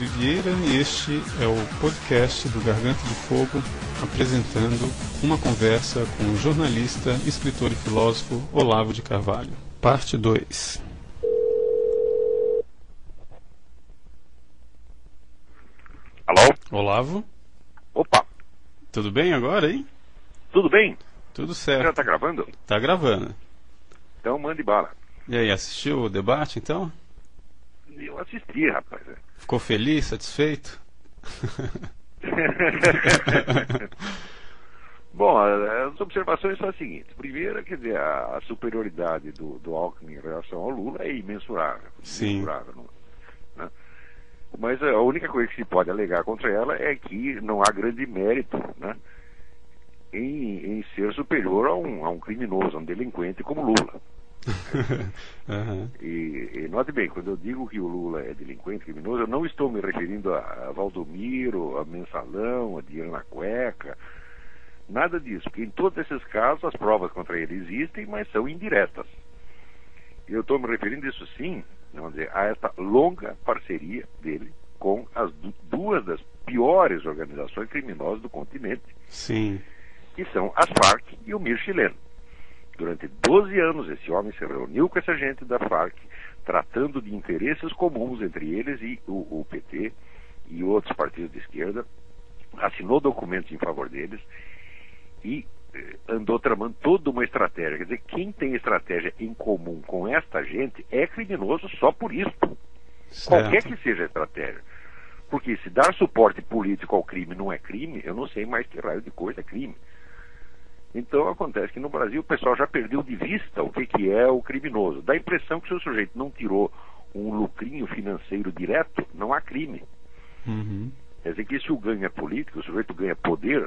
Yuri Vieira e este é o podcast do Garganta de Fogo, apresentando uma conversa com o jornalista, escritor e filósofo Olavo de Carvalho. Parte 2. Alô? Olavo? Opa, Tudo bem agora, hein? tudo bem? Tudo Já certo. tá gravando? Tá gravando. Então mande bala. E aí, assistiu o debate então? Eu assisti, rapaz. Ficou feliz, satisfeito? Bom, as observações são as seguintes. Primeiro, quer dizer, a superioridade do Alckmin em relação ao Lula é imensurável. Sim. Imensurável, né? Mas a única coisa que se pode alegar contra ela é que não há grande mérito, né, em ser superior a um criminoso, a um delinquente como Lula. Uhum. E note bem, quando eu digo que o Lula é delinquente, criminoso, eu não estou me referindo a Valdomiro, a Mensalão, a Diana Cueca, nada disso, porque em todos esses casos as provas contra ele existem, mas são indiretas. E eu estou me referindo isso sim, vamos dizer, a esta longa parceria dele com as duas das piores organizações criminosas do continente, Sim. que são as Farc e o Mir chileno. Durante 12 anos esse homem se reuniu com essa gente da Farc, tratando de interesses comuns entre eles e o PT e outros partidos de esquerda, assinou documentos em favor deles e andou tramando toda uma estratégia. Quer dizer, quem tem estratégia em comum com esta gente é criminoso só por isso. Certo. Qualquer que seja a estratégia. Porque se dar suporte político ao crime não é crime, eu não sei mais que raio de coisa é crime. Então acontece que no Brasil o pessoal já perdeu de vista o que é o criminoso. Dá a impressão que se o sujeito não tirou um lucrinho financeiro direto, não há crime. Uhum. Quer dizer que se o ganho é político, o sujeito ganha poder,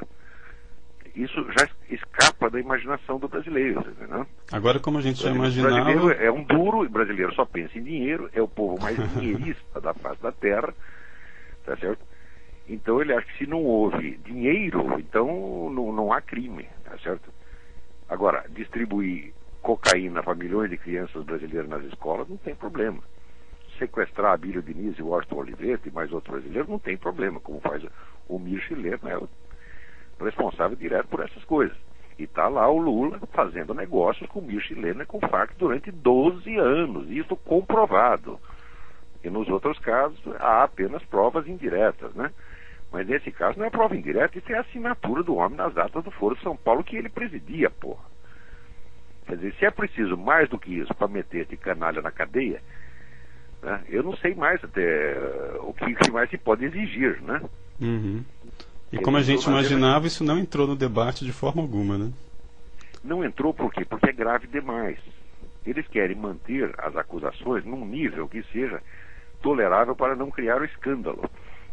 isso já escapa da imaginação do brasileiro, entendeu? Agora, como a gente já O imaginava... brasileiro é um duro, o brasileiro só pensa em dinheiro, é o povo mais dinheirista da face da terra, tá certo? Então ele acha que se não houve dinheiro, então não há crime, tá certo? Agora, distribuir cocaína para milhões de crianças brasileiras nas escolas não tem problema. Sequestrar a Abílio Diniz e o Washington Oliveto e mais outros brasileiros não tem problema, como faz o Mir chileno, é o responsável direto por essas coisas. E está lá o Lula fazendo negócios com o Mir chileno e com o Farc durante 12 anos, isso comprovado. E nos outros casos há apenas provas indiretas, né? Mas nesse caso não é prova indireta, isso é a assinatura do homem nas atas do Foro de São Paulo que ele presidia, porra. Quer dizer, se é preciso mais do que isso para meter esse canalha na cadeia, né, eu não sei mais até o que mais se pode exigir, né? Uhum. E como a gente imaginava, isso não entrou no debate de forma alguma, né? Não entrou por quê? Porque é grave demais. Eles querem manter as acusações num nível que seja tolerável para não criar o escândalo.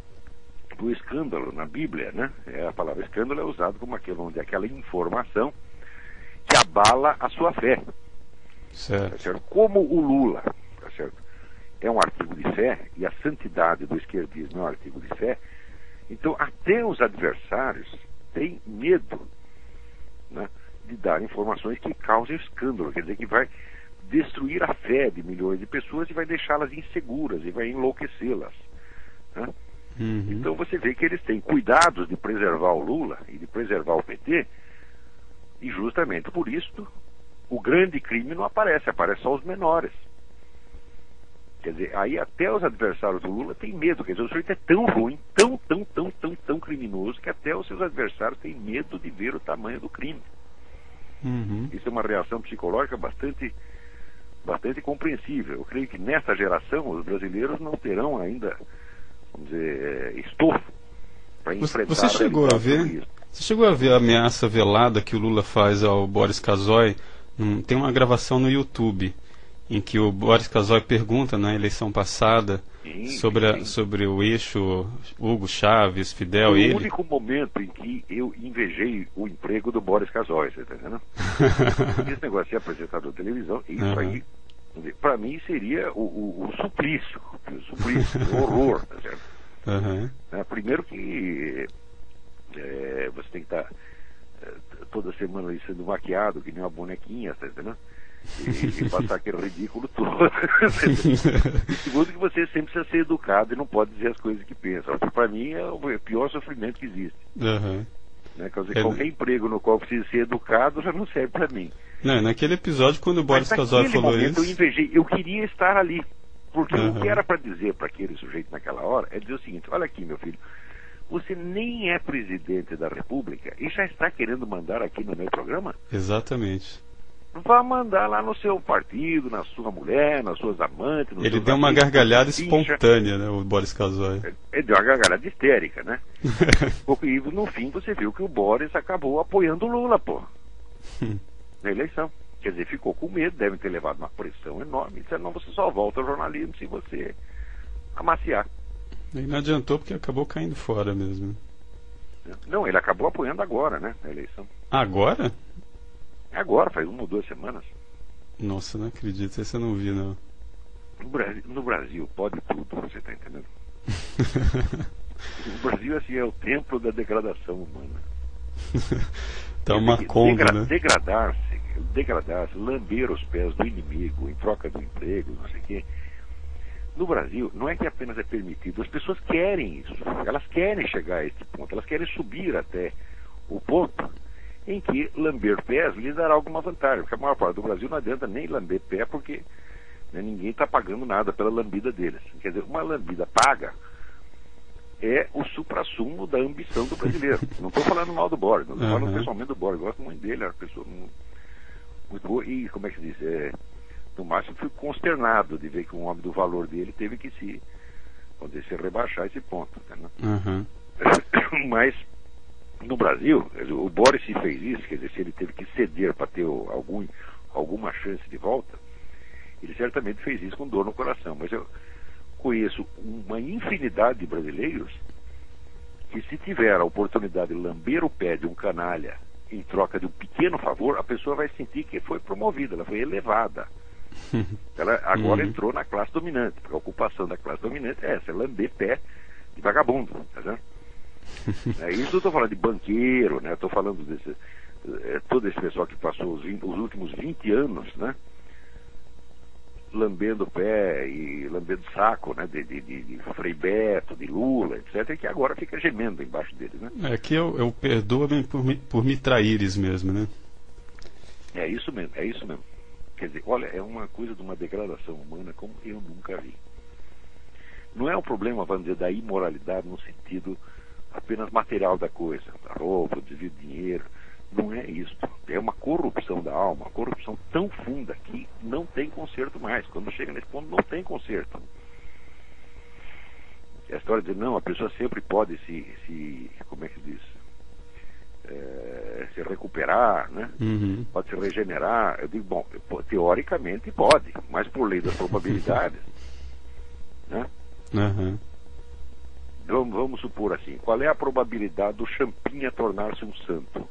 O escândalo na Bíblia, né? A palavra escândalo é usada como aquela informação que abala a sua fé. Certo. Tá certo? Como o Lula, tá certo, é um artigo de fé, e a santidade do esquerdismo é um artigo de fé, então até os adversários têm medo, né, de dar informações que causem escândalo, quer dizer, que vai destruir a fé de milhões de pessoas e vai deixá-las inseguras e vai enlouquecê-las, né? Uhum. Então você vê que eles têm cuidados de preservar o Lula e de preservar o PT, e justamente por isso o grande crime não aparece, aparece só os menores. Quer dizer, aí até os adversários do Lula têm medo, quer dizer, o sujeito é tão ruim, tão criminoso, que até os seus adversários têm medo de ver o tamanho do crime. Uhum. Isso é uma reação psicológica bastante compreensível. Eu creio que nessa geração os brasileiros não terão ainda, vamos dizer, estofo para enfrentar. Você chegou a ver? Você chegou a ver a ameaça velada que o Lula faz ao Boris Casoy? Tem uma gravação no YouTube em que o Boris Casoy pergunta na eleição passada sobre o eixo Hugo Chávez, Fidel. Foi ele. O único momento em que eu invejei o emprego do Boris Casoy, você está entendendo? Esse negócio de apresentador de televisão, isso aí, para mim seria o suplício, o horror, tá certo? Uhum. Primeiro que você tem que estar toda semana ali sendo maquiado, que nem uma bonequinha, tá entendendo? e passar aquele ridículo todo. E segundo, que você sempre precisa ser educado e não pode dizer as coisas que pensa. Para mim é o pior sofrimento que existe. Uhum. Né? Quer dizer, qualquer emprego no qual precisa ser educado já não serve para mim. Não, naquele episódio, quando o Boris Casoy falou momento, isso... eu queria estar ali. Porque o que era para dizer para aquele sujeito naquela hora é dizer o seguinte: olha aqui, meu filho, você nem é presidente da República e já está querendo mandar aqui no meu programa? Exatamente. Vá mandar lá no seu partido, na sua mulher, nas suas amantes. Ele deu uma gargalhada espontânea, né, o Boris Casoy. Ele deu uma gargalhada histérica, né? E no fim você viu que o Boris acabou apoiando o Lula, pô. Na eleição. Quer dizer, ficou com medo, devem ter levado uma pressão enorme. Senão você só volta ao jornalismo se você amaciar. E não adiantou porque acabou caindo fora mesmo. Não, ele acabou apoiando agora, né, a eleição. Agora? Agora, faz 1 ou 2 semanas. Nossa, não acredito, esse eu não vi, não. No Brasil pode tudo, você está entendendo? O Brasil, assim, é o templo da degradação humana. Tá uma conga, né? Degradar-se, lamber os pés do inimigo em troca do emprego, não sei o quê. No Brasil, não é que apenas é permitido, as pessoas querem isso. Elas querem chegar a esse ponto, elas querem subir até o ponto em que lamber pés lhes dará alguma vantagem. Porque a maior parte do Brasil não adianta nem lamber pé, porque ninguém está pagando nada pela lambida deles. Quer dizer, uma lambida paga é o suprassumo da ambição do brasileiro. Não estou falando mal do Boris, não estou falando pessoalmente do Boris. Gosto muito dele, é uma pessoa muito boa. E, como é que se diz? No máximo, fui consternado de ver que um homem do valor dele teve que se rebaixar esse ponto. Né? Mas, no Brasil, o Boris se fez isso, quer dizer, se ele teve que ceder para ter alguma chance de volta, ele certamente fez isso com dor no coração. Mas eu conheço uma infinidade de brasileiros que, se tiver a oportunidade de lamber o pé de um canalha em troca de um pequeno favor, a pessoa vai sentir que foi promovida, ela foi elevada. Ela agora entrou na classe dominante, porque a ocupação da classe dominante é essa, é lamber pé de vagabundo, tá vendo? Isso eu estou falando de banqueiro, né? Estou falando todo esse pessoal que passou os últimos 20 anos, né? Lambendo o pé e lambendo saco, né? De Frei Beto, de Lula, etc., que agora fica gemendo embaixo dele, né? É que eu perdoo-me por me traíres mesmo, né? É isso mesmo. Quer dizer, olha, é uma coisa de uma degradação humana como eu nunca vi. Não é um problema, vamos dizer, da imoralidade no sentido apenas material da coisa, da roupa, o desvio de dinheiro. Não é isso. É uma corrupção da alma, uma corrupção tão funda que não tem conserto mais. Quando chega nesse ponto, não tem conserto. A história de não, a pessoa sempre pode como é que diz? Se recuperar, né? Pode se regenerar. Eu digo, bom, teoricamente pode, mas por lei das probabilidades, né? Vamos supor assim, qual é a probabilidade do Champinha tornar-se um santo?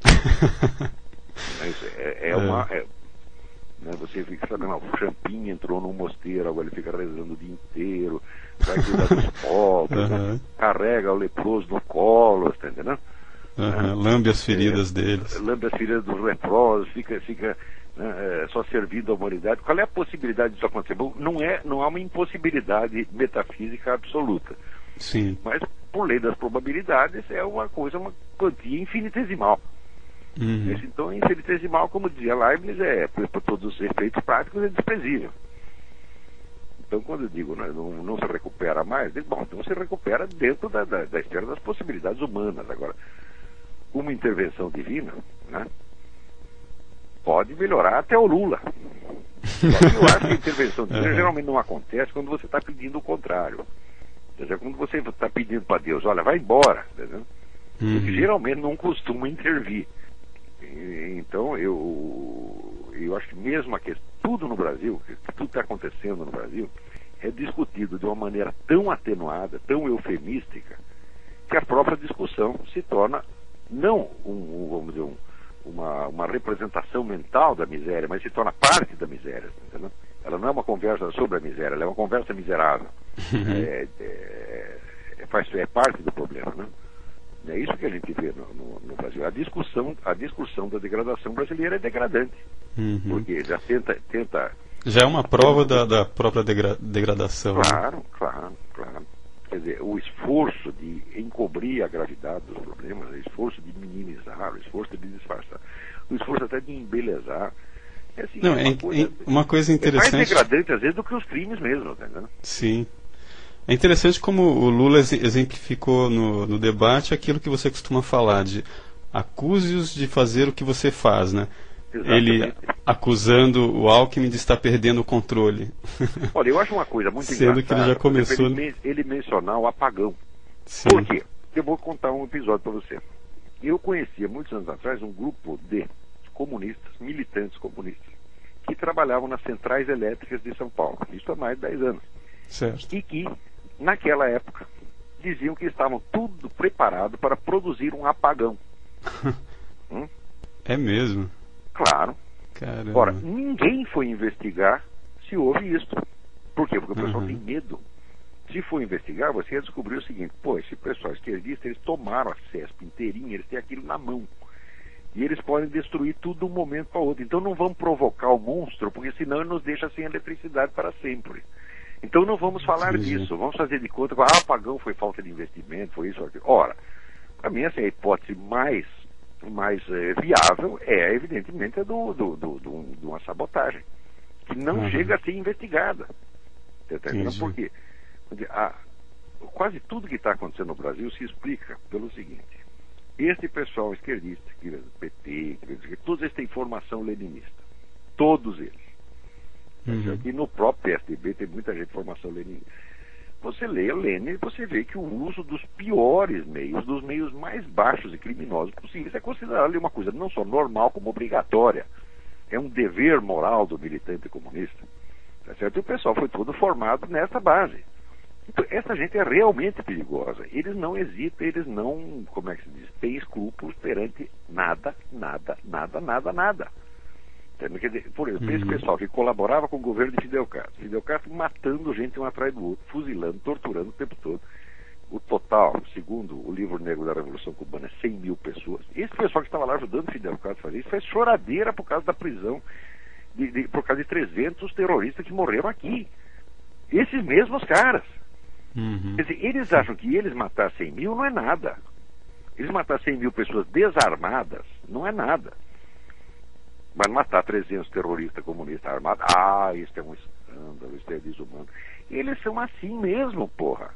Né, você fica sabendo, o Champinha entrou num mosteiro, agora ele fica rezando o dia inteiro, vai cuidar dos pobres, né? Carrega o leproso no colo, tá entendendo? Lambe as feridas deles. Lambe as feridas dos leprosos, fica só servindo a humanidade. Qual é a possibilidade disso acontecer? Bom, não há uma impossibilidade metafísica absoluta. Sim. Mas, por lei das probabilidades, é uma quantia infinitesimal. Então, infinitesimal, como dizia Leibniz, por todos os efeitos práticos, é desprezível. Então, quando eu digo não se recupera mais, bom, então se recupera dentro da esfera das possibilidades humanas. Agora, uma intervenção divina, né, pode melhorar até o Lula. Eu acho que a intervenção divina geralmente não acontece quando você está pedindo o contrário. Quer dizer, quando você está pedindo para Deus, olha, vai embora, entendeu? Ele geralmente não costuma intervir. Então, eu acho que mesmo tudo no Brasil, tudo está acontecendo no Brasil, é discutido de uma maneira tão atenuada, tão eufemística, que a própria discussão se torna não vamos dizer, uma representação mental da miséria, mas se torna parte da miséria, entendeu? Ela não é uma conversa sobre a miséria, ela é uma conversa miserável. É parte do problema, né? É isso que a gente vê no Brasil. A discussão da degradação brasileira é degradante. Uhum. Porque já tenta... Já é uma prova da própria degradação. Claro, claro. Quer dizer, o esforço de encobrir a gravidade dos problemas, o esforço de minimizar, o esforço de disfarçar, o esforço até de embelezar. Assim, Não, uma coisa interessante... É mais degradante, às vezes, do que os crimes mesmo, tá entendendo? Sim. É interessante como o Lula exemplificou no debate aquilo que você costuma falar, de acuse-os de fazer o que você faz, né? Exatamente. Ele acusando o Alckmin de estar perdendo o controle. Olha, eu acho uma coisa muito Sendo que ele já começou... ele mencionar o apagão. Sim. Por quê? Eu vou contar um episódio para você. Eu conhecia, muitos anos atrás, um grupo de comunistas, militantes comunistas, que trabalhavam nas centrais elétricas de São Paulo. Isso há mais de 10 anos. Certo. E que, naquela época, diziam que estavam tudo preparado para produzir um apagão. É mesmo? Claro. Caramba. Ora, ninguém foi investigar se houve isso. Por quê? Porque o pessoal tem medo. Se for investigar, você ia descobrir o seguinte: pô, esse pessoal esquerdista, eles tomaram a CESP inteirinha, eles têm aquilo na mão. E eles podem destruir tudo de um momento para outro. Então não vamos provocar o monstro, porque senão ele nos deixa sem eletricidade para sempre. Então não vamos falar disso. Vamos fazer de conta que apagão foi falta de investimento, foi isso ou aquilo. Ora, para mim, assim, a hipótese mais viável é, evidentemente, de uma sabotagem, que não chega a ser investigada. Você tá entendendo? Por quê? Porque quase tudo que está acontecendo no Brasil se explica pelo seguinte: esse pessoal esquerdista, PT, todos eles têm formação leninista. Todos eles. E no próprio PSDB tem muita gente de formação leninista. Você lê Lenin e você vê que o uso dos piores meios, dos meios mais baixos e criminosos possíveis, é considerado ali uma coisa não só normal, como obrigatória. É um dever moral do militante comunista. Tá certo? E o pessoal foi todo formado nessa base. Então, essa gente é realmente perigosa. Eles não hesitam, eles não, como é que se diz, têm escrúpulos perante nada. Quer dizer, por exemplo, esse pessoal que colaborava com o governo de Fidel Castro matando gente um atrás do outro, fuzilando, torturando o tempo todo. O total, segundo o livro negro da Revolução Cubana, 100 mil pessoas. Esse pessoal que estava lá ajudando Fidel Castro a fazer isso faz choradeira por causa da prisão, por causa de 300 terroristas que morreram aqui. Esses mesmos caras. Quer dizer, eles acham que eles matar 100 mil não é nada. Eles matar 100 mil pessoas desarmadas não é nada. Mas matar 300 terroristas comunistas armados, isso é um escândalo, isso é desumano. Eles são assim mesmo, porra.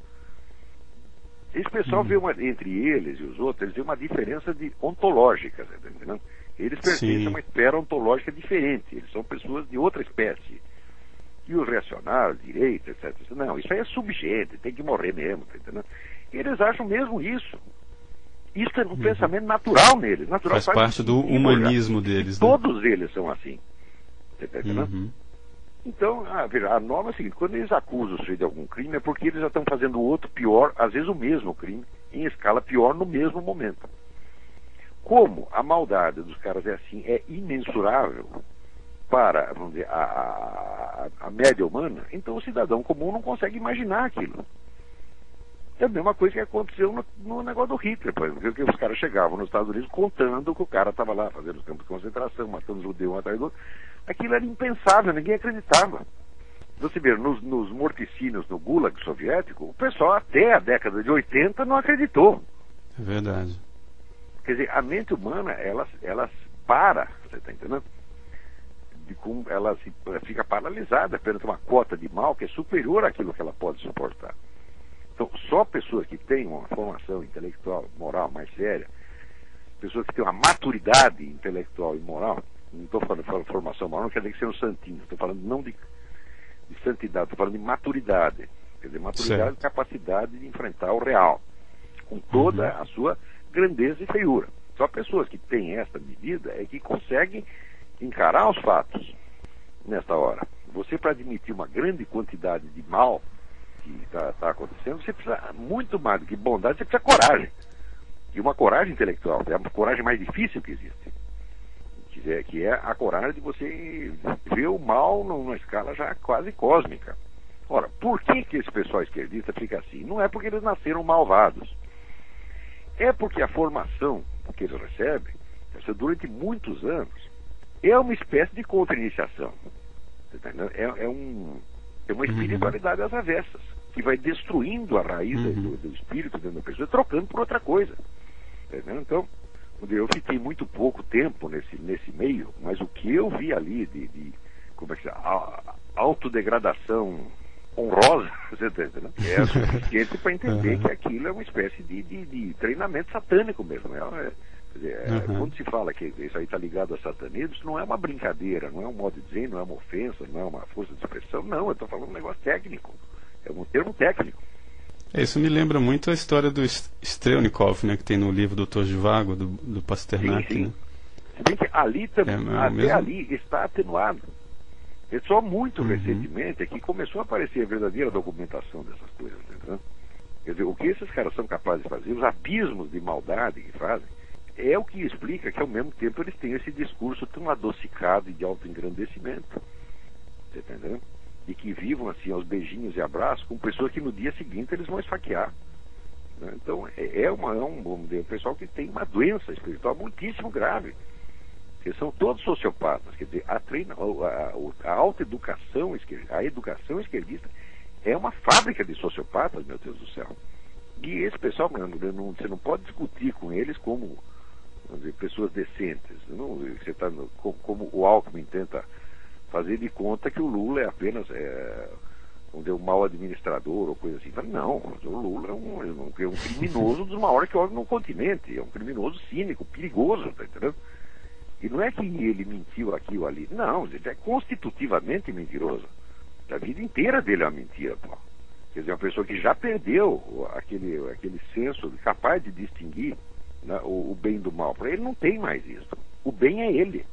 Esse pessoal vê entre eles e os outros, eles vê uma diferença ontológica, tá entendendo? Eles pertencem a uma esfera ontológica diferente, eles são pessoas de outra espécie. E os reacionários, direita, etc. Não, isso aí é subgente, tem que morrer mesmo, tá entendendo? Eles acham mesmo isso. Isso é um pensamento natural neles. Natural, faz parte do humanismo deles. Todos eles são assim. Você está entendendo? Então, a norma é a seguinte: quando eles acusam o sujeito de algum crime, é porque eles já estão fazendo outro pior, às vezes o mesmo crime, em escala pior no mesmo momento. Como a maldade dos caras é assim, é imensurável para, vamos dizer, a média humana, então o cidadão comum não consegue imaginar aquilo. É a mesma coisa que aconteceu no negócio do Hitler, por exemplo, que os caras chegavam nos Estados Unidos contando que o cara estava lá fazendo os campos de concentração, matando judeu um atrás do outro. Aquilo era impensável, ninguém acreditava. Você vê, nos morticínios no Gulag soviético, o pessoal até a década de 80 não acreditou. É verdade. Quer dizer, a mente humana, ela para, você está entendendo? Ela fica paralisada perante uma cota de mal que é superior àquilo que ela pode suportar. Então, só pessoas que têm uma formação intelectual, moral mais séria, pessoas que têm uma maturidade intelectual e moral, não estou falando de formação moral, não quer dizer que sejam santinhos, estou falando não de santidade, estou falando de maturidade. Quer dizer, maturidade e capacidade de enfrentar o real, com toda a sua grandeza e feiura. Só pessoas que têm essa medida é que conseguem encarar os fatos nesta hora. Você, para admitir uma grande quantidade de mal que está acontecendo, você precisa muito mais do que bondade, você precisa coragem. E uma coragem intelectual, é a coragem mais difícil que existe. Que é a coragem de você ver o mal numa escala já quase cósmica. Ora, por que esse pessoal esquerdista fica assim? Não é porque eles nasceram malvados. É porque a formação que eles recebem, durante muitos anos, é uma espécie de contra-iniciação. É uma espiritualidade às avessas, que vai destruindo a raiz do espírito dentro da pessoa, trocando por outra coisa. Então, eu fiquei muito pouco tempo nesse meio, mas o que eu vi ali como é que autodegradação honrosa, você tá entendendo? É suficiente para entender que aquilo é uma espécie de treinamento satânico mesmo. Quando se fala que isso aí está ligado a satanismo, isso não é uma brincadeira, não é um modo de dizer, não é uma ofensa, não é uma força de expressão, não, eu estou falando um negócio técnico, é um termo técnico. Isso me lembra muito a história do Strelnikov, né, que tem no livro Doutor Zhivago, do Pasternak. Sim. Né? Se bem que ali também, ali está atenuado. É só muito recentemente é que começou a aparecer a verdadeira documentação dessas coisas. Né? Quer dizer, o que esses caras são capazes de fazer, os abismos de maldade que fazem, é o que explica que ao mesmo tempo eles têm esse discurso tão adocicado e de autoengrandecimento. Você está entendendo? E que vivam assim aos beijinhos e abraços com pessoas que no dia seguinte eles vão esfaquear. Né? Então um pessoal que tem uma doença espiritual muitíssimo grave. Que são todos sociopatas. Quer dizer, a autoeducação, a educação esquerdista é uma fábrica de sociopatas, meu Deus do céu. E esse pessoal, você não pode discutir com eles como, vamos dizer, pessoas decentes. Você tá como o Alckmin tenta fazer de conta que o Lula é apenas um mau administrador ou coisa assim. Não, o Lula é um criminoso dos maiores que houve no continente. É um criminoso cínico, perigoso, tá entendendo? E não é que ele mentiu aqui ou ali. Não, ele é constitutivamente mentiroso. A vida inteira dele é uma mentira, pô. Quer dizer, uma pessoa que já perdeu aquele senso capaz de distinguir, né, o bem do mal. Para ele não tem mais isso. O bem é ele.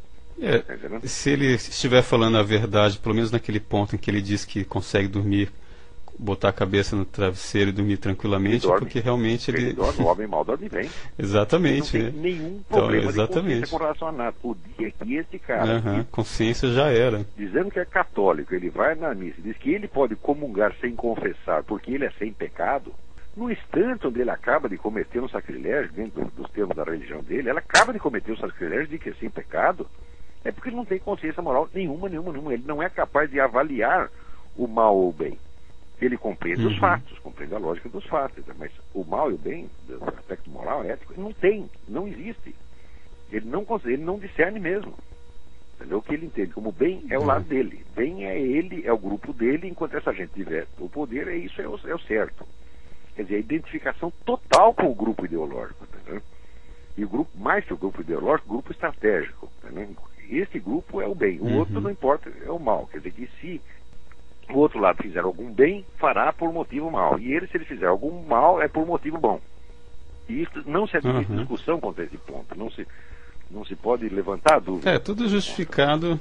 Se ele estiver falando a verdade, pelo menos naquele ponto em que ele diz que consegue dormir, botar a cabeça no travesseiro e dormir tranquilamente, porque realmente ele dorme, o homem mal dorme bem. Exatamente. Ele não tem nenhum problema de consciência com relação a nada. O dia que esse cara consciência já era. Dizendo que é católico, ele vai na missa e diz que ele pode comungar sem confessar porque ele é sem pecado, no instante onde ele acaba de cometer um sacrilégio, dentro dos termos da religião dele, ele acaba de cometer um sacrilégio de que é sem pecado, é porque ele não tem consciência moral nenhuma. Ele não é capaz de avaliar o mal ou o bem. Ele compreende os fatos, compreende a lógica dos fatos, mas o mal e o bem, do aspecto moral, ético, não existe. Ele não discerne mesmo. Entendeu? O que ele entende como bem é o lado dele. Bem é ele, é o grupo dele, enquanto essa gente tiver o poder, isso é o certo. Quer dizer, a identificação total com o grupo ideológico. Entendeu? E o grupo, mais que o grupo ideológico, o grupo estratégico. Entendeu? Esse grupo é o bem, o outro não importa, é o mal. Quer dizer que se o outro lado fizer algum bem, fará por motivo mal. E ele, se ele fizer algum mal, é por motivo bom. E isso não se admite discussão contra esse ponto. Não se pode levantar dúvida. Tudo justificado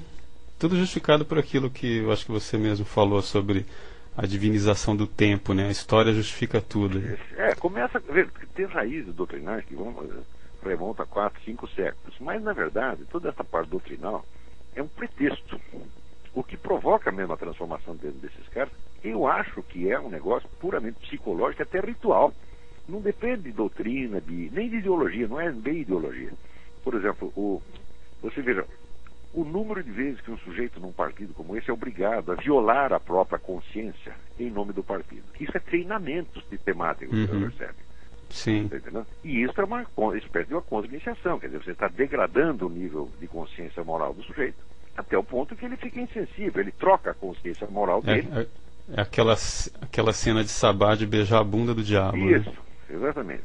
por aquilo que eu acho que você mesmo falou sobre a divinização do tempo, né? A história justifica tudo. Começa a ver, tem raízes doutrinais que remontam a 4, 5 séculos. Mas, na verdade, toda essa parte doutrinal é um pretexto. O que provoca mesmo a transformação dentro desses caras, eu acho que é um negócio puramente psicológico, até ritual. Não depende de doutrina, nem de ideologia, não é bem ideologia. Por exemplo, você veja, o número de vezes que um sujeito num partido como esse é obrigado a violar a própria consciência em nome do partido. Isso é treinamento sistemático que você percebe. Sim. Tá, e isso é uma espécie de uma contra-iniciação. Quer dizer, você está degradando o nível de consciência moral do sujeito até o ponto que ele fica insensível, ele troca a consciência moral dele. É aquela cena de Sabá de beijar a bunda do diabo. Isso, né? Exatamente.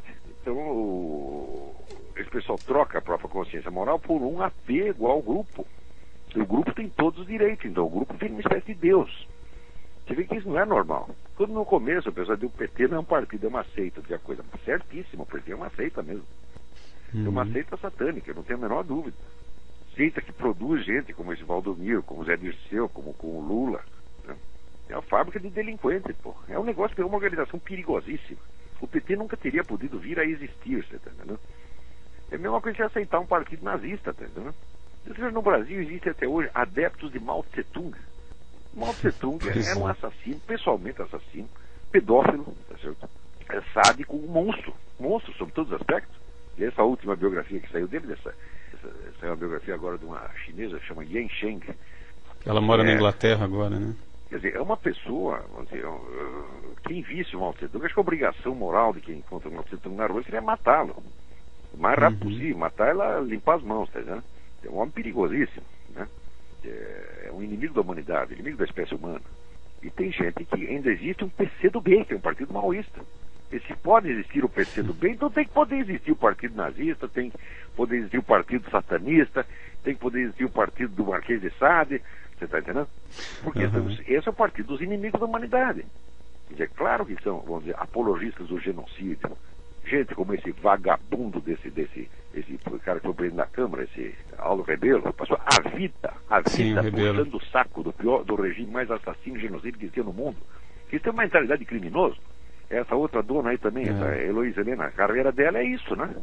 Então, esse pessoal troca a própria consciência moral por um apego ao grupo. E o grupo tem todos os direitos, então o grupo vira uma espécie de Deus. Você vê que isso não é normal. Quando no começo o pessoal diz que o PT não é um partido, é uma seita, que é coisa certíssima, o PT é uma seita mesmo. É uma seita satânica, eu não tenho a menor dúvida. Seita que produz gente como esse Valdomiro, como o Zé Dirceu, como o Lula. Né? É uma fábrica de delinquentes, pô. É um negócio, é uma organização perigosíssima. O PT nunca teria podido vir a existir, você tá entendendo? É a mesma coisa que aceitar um partido nazista, tá entendendo? No Brasil existe até hoje adeptos de Mao Tse Tung. Mao Tse Tung era um assassino, pessoalmente assassino, pedófilo, tá certo? sádico, um monstro sobre todos os aspectos. E essa última biografia que saiu dele, essa é uma biografia agora de uma chinesa que chama Yan Sheng. Ela mora na Inglaterra agora, né? Quer dizer, é uma pessoa, vamos dizer, quem visse o Mao Tse-tung, acho que a obrigação moral de quem encontra o Mao Tse-tung na rua seria matá-lo. O mais rápido possível, matar ela, limpar as mãos, tá entendendo? É um homem perigosíssimo, né? É um inimigo da humanidade, inimigo da espécie humana. E tem gente que ainda existe um PCdoB, que é um partido maoísta. E se pode existir o PCdoB, então tem que poder existir o partido nazista, tem que poder existir o partido satanista, tem que poder existir o partido do Marquês de Sade, você está entendendo? Porque esse é o partido dos inimigos da humanidade. Quer dizer, claro que são, vamos dizer, apologistas do genocídio. Gente como esse vagabundo esse cara que foi preso na Câmara, esse Aldo Rebelo, passou a vida puxando o saco do regime mais assassino e genocídio que existia no mundo. Isso tem uma mentalidade de criminoso. Essa outra dona aí também, essa Heloísa Helena, a carreira dela é isso, né?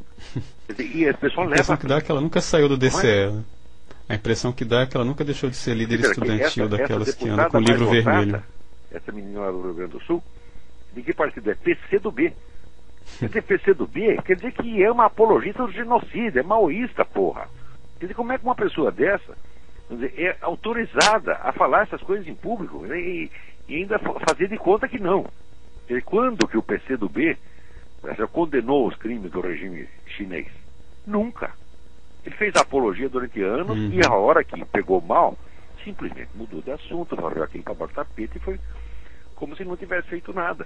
E as pessoas levam... A impressão que dá é que ela nunca saiu do DCE, né? A impressão que dá é que ela nunca deixou de ser líder estudantil daquelas que andam com o livro vermelho. Essa menina lá do Rio Grande do Sul, de que partido é? PCdoB. Quer dizer, PCdoB quer dizer que é uma apologista do genocídio, é maoísta, porra. Quer dizer, como é que uma pessoa dessa, vamos dizer, é autorizada a falar essas coisas em público e ainda fazer de conta que não? Quer dizer, quando que o PCdoB condenou os crimes do regime chinês? Nunca. Ele fez apologia durante anos e a hora que pegou mal, simplesmente mudou de assunto, varreu aquele para baixo do tapete e foi como se não tivesse feito nada.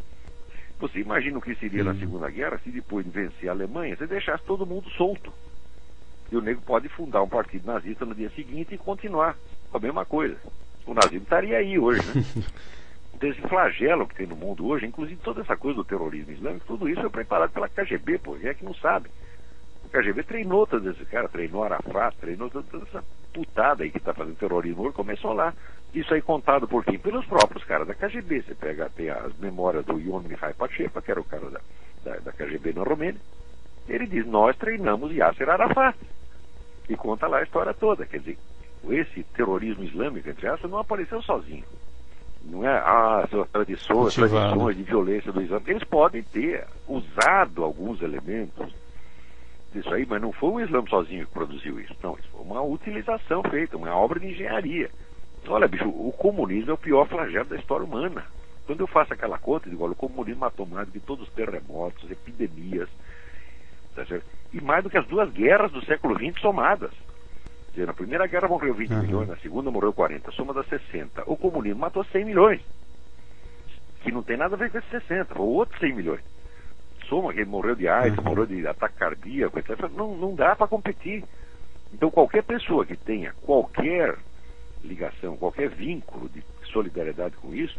Você imagina o que seria na Segunda Guerra se depois de vencer a Alemanha, você deixasse todo mundo solto. E o nego pode fundar um partido nazista no dia seguinte e continuar com a mesma coisa. O nazismo estaria aí hoje, né? Então esse flagelo que tem no mundo hoje, inclusive toda essa coisa do terrorismo islâmico, tudo isso foi preparado pela KGB, pô, é que não sabe. O KGB treinou todos esses caras, treinou Arafat, treinou toda essa putada aí que está fazendo terrorismo hoje, começou lá. Isso aí contado por quem? Pelos próprios caras da KGB. Você tem as memórias do Ion Mihai Pachepa, que era o cara da KGB na Romênia. Ele diz, nós treinamos Yasser Arafat. E conta lá a história toda. Quer dizer, esse terrorismo islâmico, entre aspas, não apareceu sozinho. Não é, são tradições de violência do Islã. Eles podem ter usado alguns elementos disso aí, mas não foi o Islã sozinho que produziu isso. Não, isso foi uma utilização feita, uma obra de engenharia. Olha, bicho, o comunismo é o pior flagelo da história humana. Quando eu faço aquela conta, eu digo, olha, o comunismo matou mais do que todos os terremotos, epidemias, tá certo? E mais do que as duas guerras do século XX somadas. Quer dizer, na primeira guerra morreu 20 milhões, na segunda morreu 40, soma das 60. O comunismo matou 100 milhões, que não tem nada a ver com esses 60, ou outros 100 milhões. Soma que ele morreu de AIDS, morreu de ataque cardíaco, etc. Não dá para competir. Então qualquer pessoa que tenha qualquer ligação, qualquer vínculo de solidariedade com isso,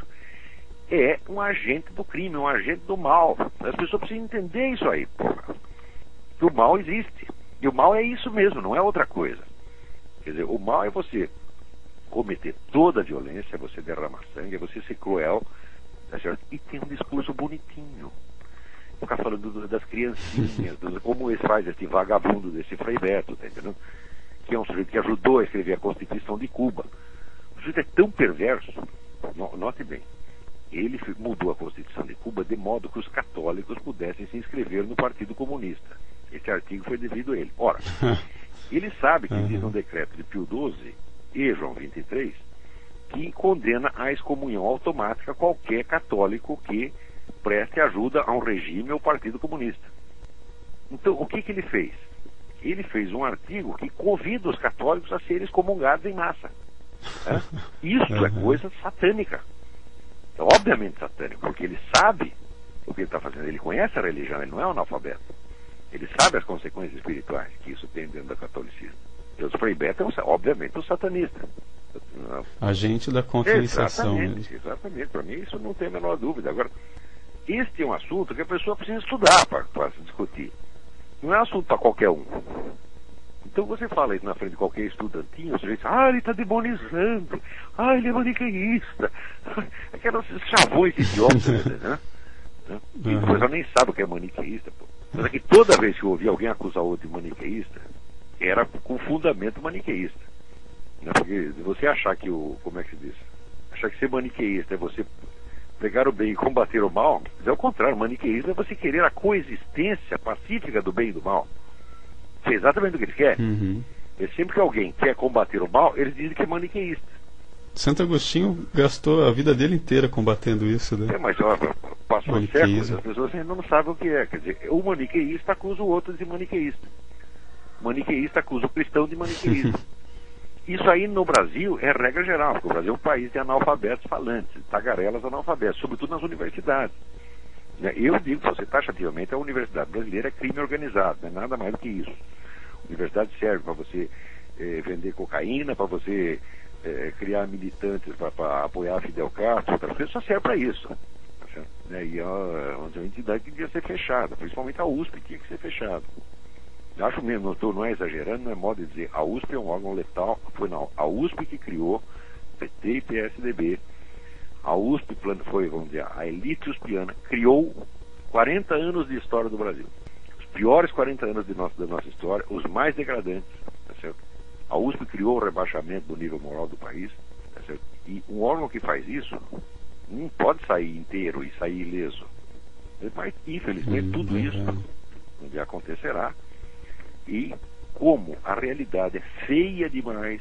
é um agente do crime, um agente do mal. As pessoas precisam entender isso aí, porra. Que o mal existe. E o mal é isso mesmo, não é outra coisa. Quer dizer, o mal é você cometer toda a violência, é você derramar sangue, é você ser cruel, tá certo? E ter um discurso bonitinho. Ficar falando das criancinhas, como ele faz esse vagabundo desse Frei Beto, tá entendendo? Que é um sujeito que ajudou a escrever a Constituição de Cuba. O sujeito é tão perverso, note bem, ele mudou a Constituição de Cuba de modo que os católicos pudessem se inscrever no Partido Comunista. Esse artigo foi devido a ele. Ora, ele sabe que existe um decreto de Pio XII e João XXIII que condena a excomunhão automática a qualquer católico que preste ajuda a um regime ou Partido Comunista. Então, o que ele fez? Ele fez um artigo que convida os católicos a serem excomungados em massa. Né? Isso é coisa satânica. É obviamente satânico, porque ele sabe o que ele está fazendo. Ele conhece a religião, ele não é um analfabeto. Ele sabe as consequências espirituais que isso tem dentro do catolicismo. E os Frei Beto é, obviamente, um satanista. Agente da contra-iniciação. Exatamente. Para mim, isso não tem a menor dúvida. Agora, este é um assunto que a pessoa precisa estudar para se discutir. Não é assunto para qualquer um. Então você fala isso na frente de qualquer estudantinho, você diz, ele está demonizando, ele é maniqueísta. Aquelas chavões idiotas, né? E depois ela nem sabe o que é maniqueísta, pô. Mas é que toda vez que eu ouvi alguém acusar outro de maniqueísta, era com fundamento maniqueísta. Né? Porque você achar que como é que se diz? Achar que ser maniqueísta é você pregar o bem e combater o mal, é o contrário. O maniqueísmo é você querer a coexistência pacífica do bem e do mal. Isso é exatamente o que eles querem. E sempre que alguém quer combater o mal, eles dizem que é maniqueísta. Santo Agostinho gastou a vida dele inteira combatendo isso, né? Mas ó, passou séculos, as pessoas ainda não sabem o que é. Quer dizer, o maniqueísta acusa o outro de maniqueísta. O maniqueísta acusa o cristão de maniqueísta. Isso aí no Brasil é regra geral, porque o Brasil é um país de analfabetos falantes, tagarelas analfabetos, sobretudo nas universidades. Eu digo que você taxativamente a universidade brasileira é crime organizado, não é nada mais do que isso. A universidade serve para você vender cocaína, para você criar militantes para apoiar Fidel Castro, outras coisas, só serve para isso. E é uma entidade que devia ser fechada, principalmente a USP tinha que ser fechada. Acho mesmo, não é exagerando, não é modo de dizer, a USP é um órgão letal, foi não, a USP que criou PT e PSDB, a USP foi, vamos dizer, a elite uspiana, criou 40 anos de história do Brasil. Os piores 40 anos da nossa história, os mais degradantes, tá certo? A USP criou o rebaixamento do nível moral do país, tá certo? E um órgão que faz isso não pode sair inteiro e sair ileso. Mas, infelizmente, tudo isso um dia acontecerá. E como a realidade é feia demais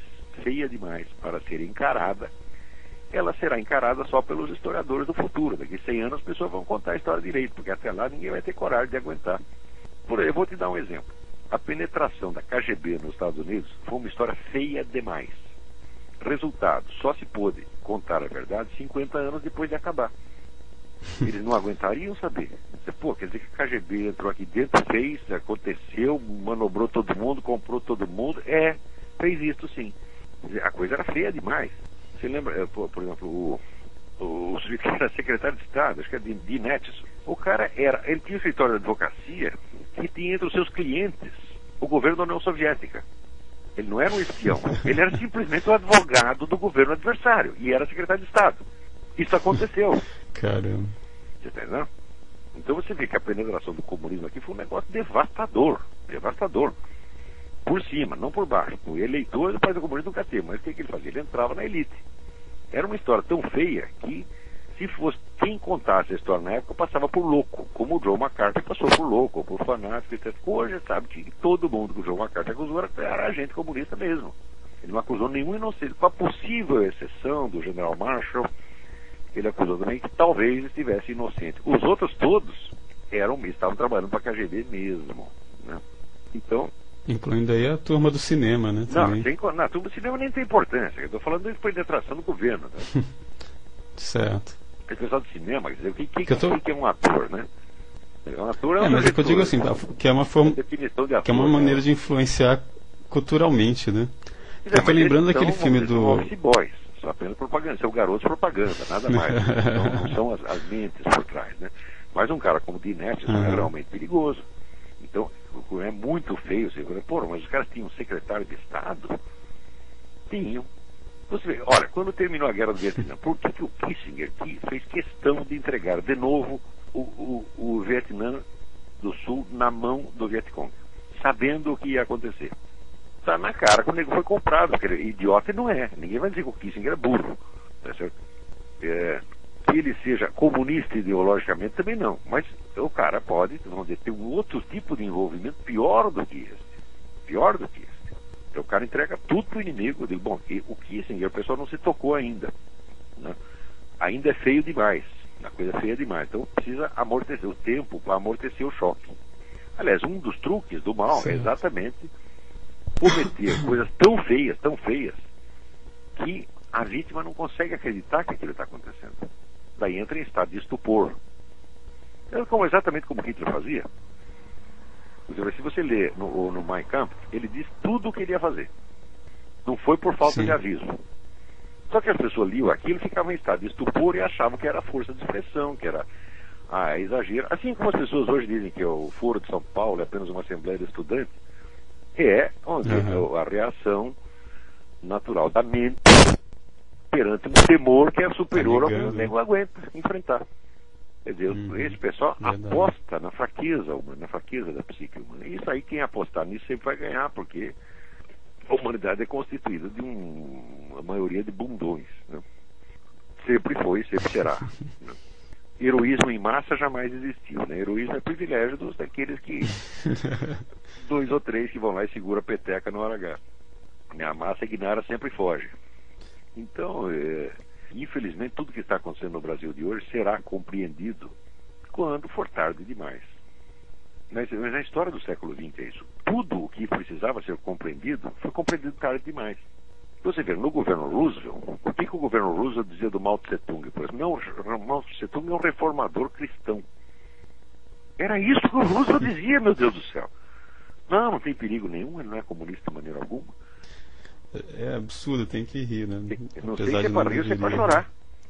para ser encarada, ela será encarada só pelos historiadores do futuro. Daqui a 100 anos as pessoas vão contar a história direito, porque até lá ninguém vai ter coragem de aguentar. Eu vou te dar um exemplo. A penetração da KGB nos Estados Unidos foi uma história feia demais. Resultado, só se pôde contar a verdade 50 anos depois de acabar. Eles não aguentariam saber. Pô, quer dizer que a KGB entrou aqui dentro, fez, aconteceu, manobrou todo mundo, comprou todo mundo. Fez isso sim. Quer dizer, a coisa era feia demais. Você lembra, por exemplo, o sujeito que era secretário de Estado, acho que era de Netes. O cara ele tinha um escritório de advocacia que tinha entre os seus clientes o governo da União Soviética. Ele não era um espião, ele era simplesmente o advogado do governo adversário e era secretário de Estado. Isso aconteceu. Caramba. Você tá entendendo? Então você vê que a penetração do comunismo aqui foi um negócio devastador. Devastador. Por cima, não por baixo. O eleitor do Partido Comunista nunca teve, mas o que ele fazia? Ele entrava na elite. Era uma história tão feia que, se fosse quem contasse a história na época, passava por louco, como o John MacArthur passou por louco, ou por fanático, etc. Hoje sabe que todo mundo que o John MacArthur acusou era agente comunista mesmo. Ele não acusou nenhum inocente, com a possível exceção do general Marshall. Ele acusou também que talvez estivesse inocente. Os outros todos estavam trabalhando para a KGB mesmo, né? Então, incluindo aí a turma do cinema, né? Na turma do cinema nem tem importância. Eu estou falando de penetração do governo, né? Certo. O pessoal do cinema, quer dizer, o que é um ator, né? Um ator mas é que eu digo assim, que é uma forma, que é uma maneira de influenciar culturalmente, né? Eu estou lembrando daquele filme do Office Boys, só apenas propaganda, são garotos propaganda, nada mais. Não são as mentes por trás, né? Mas um cara como Dean Netes é realmente perigoso. Então, é muito feio. Você fala, pô, mas os caras tinham um secretário de Estado? Tinham. Você vê, olha, quando terminou a Guerra do Vietnã, por que o Kissinger fez questão de entregar de novo o Vietnã do Sul na mão do Vietcong, sabendo o que ia acontecer? Está na cara quando ele foi comprado, porque ele, idiota não é. Ninguém vai dizer que o Kissinger é burro. Tá certo? Que ele seja comunista ideologicamente também não. Mas o cara pode, vamos dizer, ter um outro tipo de envolvimento pior do que este. Pior do que este. Então o cara entrega tudo para o inimigo. Eu digo, bom, o Kissinger, o pessoal não se tocou ainda. Né? Ainda é feio demais. A coisa é feia demais. Então precisa amortecer o tempo para amortecer o choque. Aliás, um dos truques do mal é exatamente cometer coisas tão feias, que a vítima não consegue acreditar que aquilo está acontecendo. Daí entra em estado de estupor. Exatamente como Hitler fazia. Se você lê no Mein Kampf, ele diz tudo o que ele ia fazer. Não foi por falta de aviso. Só que as pessoas liam aquilo, ficavam em estado de estupor e achavam que era força de expressão, que era exagero. Assim como as pessoas hoje dizem que o Foro de São Paulo é apenas uma assembleia de estudantes, a reação natural da mente perante um temor que é superior ao que o nego aguenta enfrentar. Quer dizer, esse pessoal aposta na fraqueza humana, na fraqueza da psique humana. E isso aí, quem apostar nisso sempre vai ganhar, porque a humanidade é constituída de uma maioria de bundões, né? Sempre foi e sempre será. Né? heroísmo em massa jamais existiu, né? Heroísmo é privilégio daqueles que 2 ou 3 que vão lá e segura a peteca no hora H. A massa ignara sempre foge. Então, infelizmente, tudo que está acontecendo no Brasil de hoje será compreendido quando for tarde demais. Mas a história do século XX é isso. Tudo o que precisava ser compreendido foi compreendido tarde demais. Você vê, no governo Roosevelt, o que o governo Roosevelt dizia do Mao Tse-tung? Por exemplo, não, Mao Tse-tung é um reformador cristão. Era isso que o Roosevelt dizia, meu Deus do céu. Não tem perigo nenhum, ele não é comunista de maneira alguma. É absurdo, tem que rir, né? Não sei se é para rir ou se é para chorar.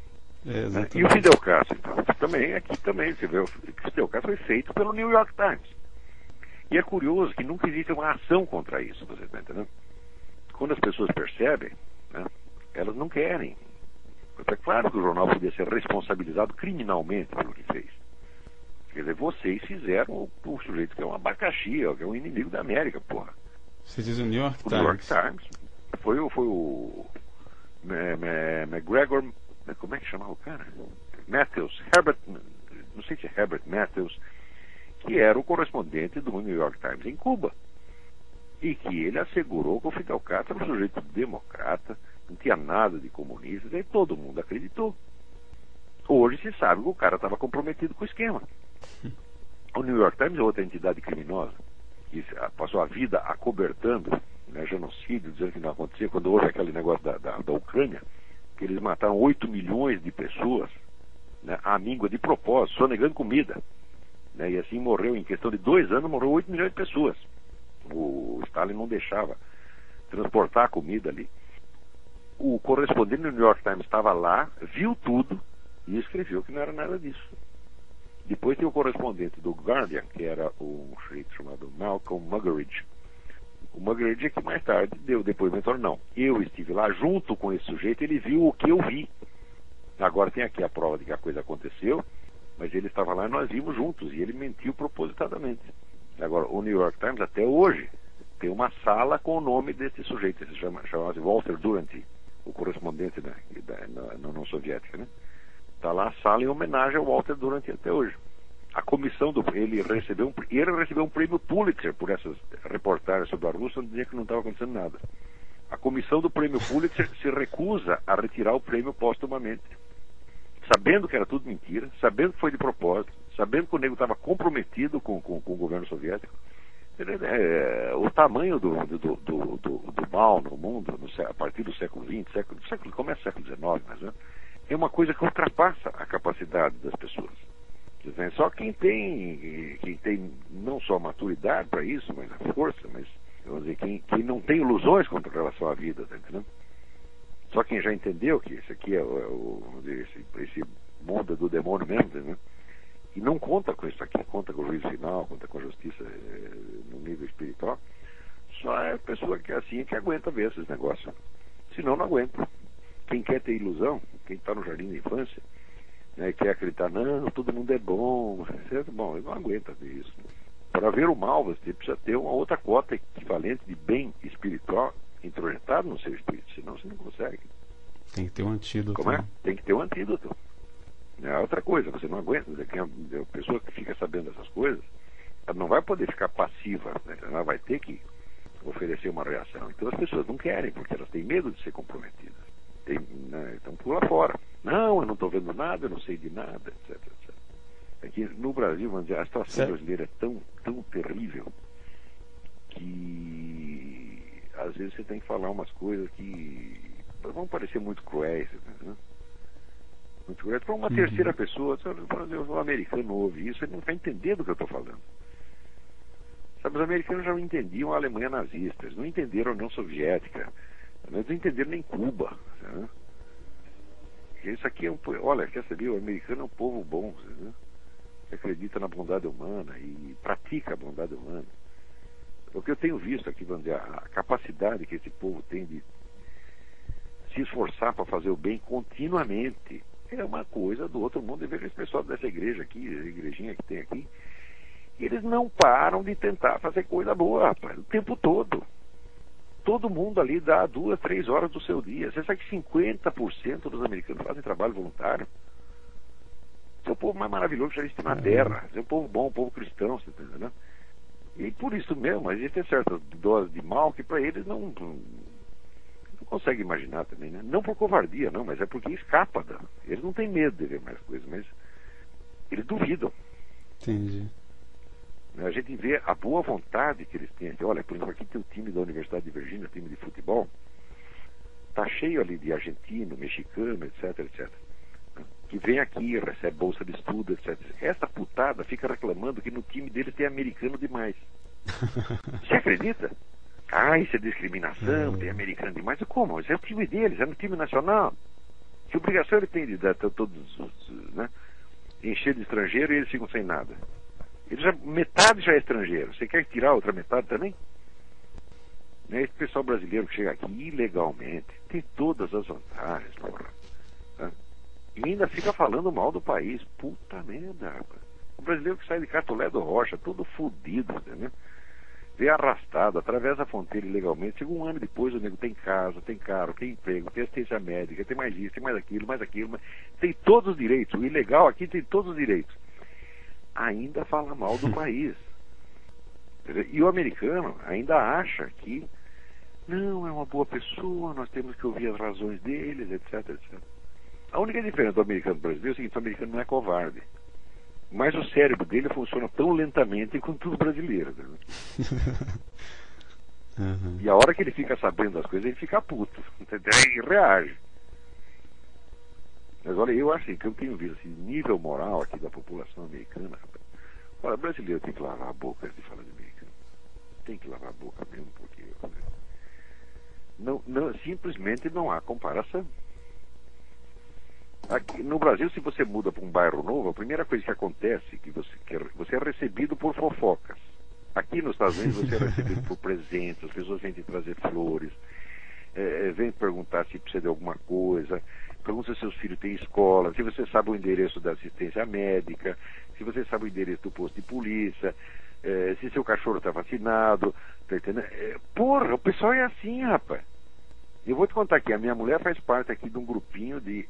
E o Fidel Castro, então, aqui também, você vê, o Fidel Castro foi feito pelo New York Times. E é curioso que nunca existe uma ação contra isso, você está entendendo? Quando as pessoas percebem, né, elas não querem. É claro que o jornal podia ser responsabilizado criminalmente pelo que fez. Quer dizer, vocês fizeram o sujeito que é um abacaxi, que é um inimigo da América, porra. Você diz o New York Times? O New York Times. Foi o McGregor, como é que chamava o cara? Matthews, Herbert, não sei se é Herbert Matthews, que era o correspondente do New York Times em Cuba. E que ele assegurou que o Fidel Castro era um sujeito democrata, não tinha nada de comunista, e todo mundo acreditou. Hoje se sabe que o cara estava comprometido com o esquema. O New York Times é outra entidade criminosa, que passou a vida acobertando, né, genocídio, dizendo que não acontecia, quando houve aquele negócio da Ucrânia, que eles mataram 8 milhões de pessoas, né, à míngua de propósito, sonegando comida. Né, e assim morreu, em questão de 2 anos, morreu 8 milhões de pessoas. O Stalin não deixava transportar a comida ali. O correspondente do New York Times estava lá, viu tudo e escreveu que não era nada disso. Depois tem o correspondente do Guardian, que era um sujeito chamado Malcolm Muggeridge. O Muggeridge é que mais tarde deu depoimento, falou, não, eu estive lá junto com esse sujeito, ele viu o que eu vi. Agora tem aqui a prova de que a coisa aconteceu, mas ele estava lá e nós vimos juntos, e ele mentiu propositadamente. Agora, o New York Times, até hoje, tem uma sala com o nome desse sujeito, ele chama-se Walter Duranty, o correspondente na União Soviética, né? Está lá a sala em homenagem ao Walter Duranty até hoje. A comissão ele recebeu um prêmio Pulitzer por essas reportagens sobre a Rússia, onde dizia que não estava acontecendo nada. A comissão do prêmio Pulitzer se recusa a retirar o prêmio póstumamente, sabendo que era tudo mentira, sabendo que foi de propósito, sabendo que o nego estava comprometido com o governo soviético. O tamanho do mal no mundo, a partir do século XX, começa o século XIX, mas, né, é uma coisa que ultrapassa a capacidade das pessoas. Só quem tem não só maturidade para isso, mas a força, mas vamos dizer, quem não tem ilusões com relação à vida, tá entendendo? Só quem já entendeu que esse aqui é esse mundo do demônio mesmo, entendeu? E não conta com isso aqui, conta com o juízo final, conta com a justiça no nível espiritual, só é a pessoa que é assim que aguenta ver esses negócios. Senão não aguenta. Quem quer ter ilusão, quem está no jardim da infância, né, quer acreditar, não, todo mundo é bom, certo? Bom, ele não aguenta ver isso. Para ver o mal, você precisa ter uma outra cota equivalente de bem espiritual introjetado no seu espírito, senão você não consegue. Tem que ter um antídoto. Como é? Tem que ter um antídoto. É outra coisa, você não aguenta. A pessoa que fica sabendo dessas coisas, ela não vai poder ficar passiva, né? Ela vai ter que oferecer uma reação. Então as pessoas não querem, porque elas têm medo de ser comprometidas. Então pula fora. Não, eu não estou vendo nada, eu não sei de nada, etc, etc. Aqui no Brasil, vamos dizer, a situação brasileira é tão terrível que às vezes você tem que falar umas coisas que vão parecer muito cruéis, né? Muito cruéis. Para uma terceira pessoa, o americano ouve isso, ele não vai entender do que eu estou falando. Sabe, os americanos já não entendiam a Alemanha nazista, eles não entenderam a União Soviética, eles não entenderam nem Cuba, né? Isso aqui é olha, quer saber, o americano é um povo bom, né? Que acredita na bondade humana e pratica a bondade humana. O que eu tenho visto aqui, vamos dizer, a capacidade que esse povo tem de se esforçar para fazer o bem continuamente é uma coisa do outro mundo. Eu vejo esse pessoal dessa igreja aqui, a igrejinha que tem aqui, eles não param de tentar fazer coisa boa, rapaz, o tempo todo. Todo mundo ali dá 2, 3 horas do seu dia. Você sabe que 50% dos americanos fazem trabalho voluntário? Esse é o povo mais maravilhoso que já existe na Terra. Esse é um povo bom, um povo cristão, você tá entendendo? E por isso mesmo, existem certas doses de mal que para eles não conseguem imaginar também, né? Não por covardia, não, mas é porque escapa. Eles não têm medo de ver mais coisas, mas eles duvidam. Entendi. A gente vê a boa vontade que eles têm aqui. Olha, por exemplo, aqui tem o time da Universidade de Virgínia, time de futebol. Tá cheio ali de argentino, mexicano, etc, etc. Que vem aqui, recebe bolsa de estudo, etc. Essa putada fica reclamando que no time deles tem americano demais. Você acredita? Ah, isso é discriminação, tem americano demais. Como? Isso é o time deles, é no time nacional. Que obrigação ele tem de dar todos, né, encher de estrangeiro e eles ficam sem nada? Metade já é estrangeiro. Você quer tirar a outra metade também? Né? Esse pessoal brasileiro que chega aqui ilegalmente tem todas as vantagens, porra. Tá? E ainda fica falando mal do país. Puta merda, rapaz. O brasileiro que sai de Catolé do Rocha, todo fodido, entendeu? Vem arrastado, atravessa a fronteira ilegalmente. Chega um ano depois, o nego tem casa, tem carro, tem emprego, tem assistência médica, tem mais isso, tem mais aquilo, tem todos os direitos. O ilegal aqui tem todos os direitos. Ainda fala mal do país. E o americano ainda acha que não, é uma boa pessoa, nós temos que ouvir as razões deles, etc, etc. A única diferença do americano brasileiro é o seguinte: o americano não é covarde, mas o cérebro dele funciona tão lentamente quanto o brasileiro. Uhum. E a hora que ele fica sabendo das coisas, ele fica puto, entendeu? E reage. Mas olha, eu acho que eu tenho visto assim, nível moral aqui da população americana, rapaz. Olha, brasileiro tem que lavar a boca antes de falar de americano. Tem que lavar a boca mesmo, porque simplesmente não há comparação. Aqui, no Brasil, se você muda para um bairro novo, a primeira coisa que acontece é que você é recebido por fofocas. Aqui nos Estados Unidos você é recebido por presentes, as pessoas vêm te trazer flores, vêm perguntar se precisa de alguma coisa, pergunta se seus filhos têm escola, se você sabe o endereço da assistência médica, se você sabe o endereço do posto de polícia, se seu cachorro está vacinado, tá entendendo? Porra, o pessoal é assim, rapaz. Eu vou te contar aqui, a minha mulher faz parte aqui de um grupinho de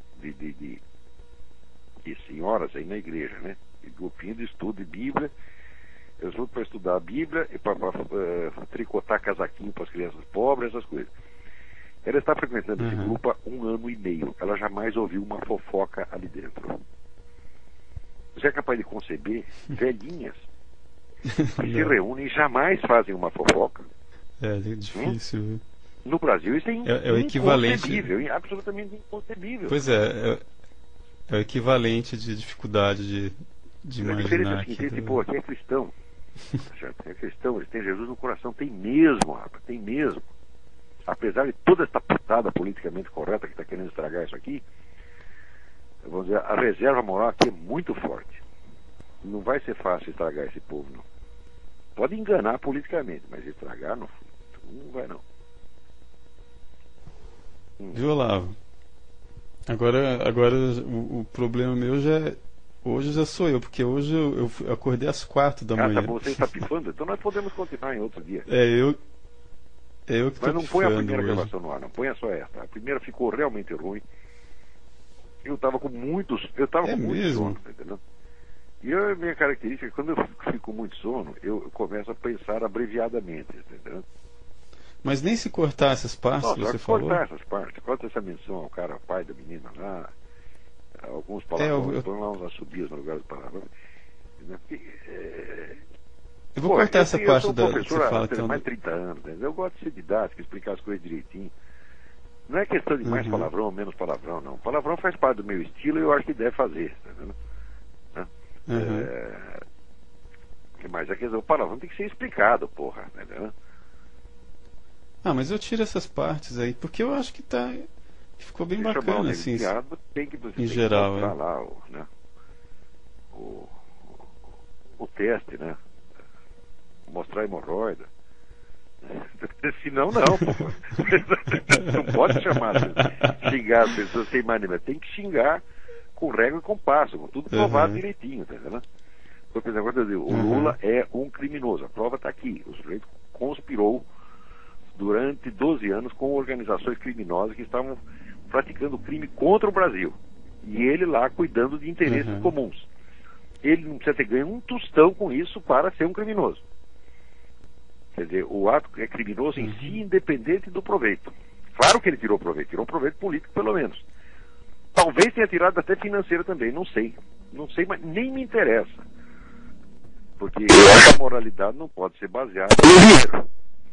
senhoras aí na igreja, né? De grupinho de estudo de Bíblia. Eu vou para estudar a Bíblia e para tricotar casaquinho para as crianças pobres, essas coisas. Ela está frequentando esse grupo há 1 ano e meio. Ela jamais ouviu uma fofoca ali dentro. Você é capaz de conceber velhinhas que se reúnem e jamais fazem uma fofoca? É difícil. No Brasil isso é o equivalente, absolutamente inconcebível. Pois é o equivalente de dificuldade de imaginar. A diferença é que aqui é cristão. Certo? É cristão, eles têm Jesus no coração. Tem mesmo, rapaz, tem mesmo. Apesar de toda essa putada politicamente correta que está querendo estragar isso aqui, vamos dizer, a reserva moral aqui é muito forte. Não vai ser fácil estragar esse povo, não. Pode enganar politicamente, mas estragar não vai, não. Viu, Olavo? Agora o problema meu hoje já sou eu, porque hoje eu acordei às 4 da manhã. Tá bom, você está pifando? Então nós podemos continuar em outro dia. Eu que Mas não põe a primeira hoje. gravação no ar, não põe só essa. A primeira ficou realmente ruim. Eu estava com muito sono, tá entendendo? E a minha característica é que quando eu fico com muito sono, eu começo a pensar abreviadamente, tá entendendo? Mas nem se cortar essas partes, você falou? Cortar essas partes, corta essa menção ao cara, pai da menina lá, alguns palavrões, põe lá uns assobios no lugar das palavras. Eu vou cortar essa parte da que você fala. Eu sou mais de 30 anos, né? Eu gosto de ser didático, explicar as coisas direitinho. Não é questão de mais palavrão ou menos palavrão, não. Palavrão faz parte do meu estilo e eu acho que deve fazer, tá vendo? Mas a questão, o palavrão tem que ser explicado, porra, tá vendo? Mas eu tiro essas partes aí, porque eu acho que ficou bem bacana, assim, em geral. Mostrar lá o teste, né? Mostrar a hemorroida. Senão, não, pô. Não pode chamar, xingar as pessoas sem maneira. Tem que xingar com régua e compasso, com tudo provado direitinho, tá vendo? Por exemplo, o Lula é um criminoso. A prova está aqui. O sujeito conspirou durante 12 anos com organizações criminosas que estavam praticando crime contra o Brasil. E ele lá cuidando de interesses comuns. Ele não precisa ter ganho um tostão com isso para ser um criminoso. Quer dizer, o ato é criminoso em si, independente do proveito. Claro que ele tirou proveito político pelo menos. Talvez tenha tirado até financeiro também, não sei. Não sei, mas nem me interessa. Porque a moralidade não pode ser baseada em dinheiro.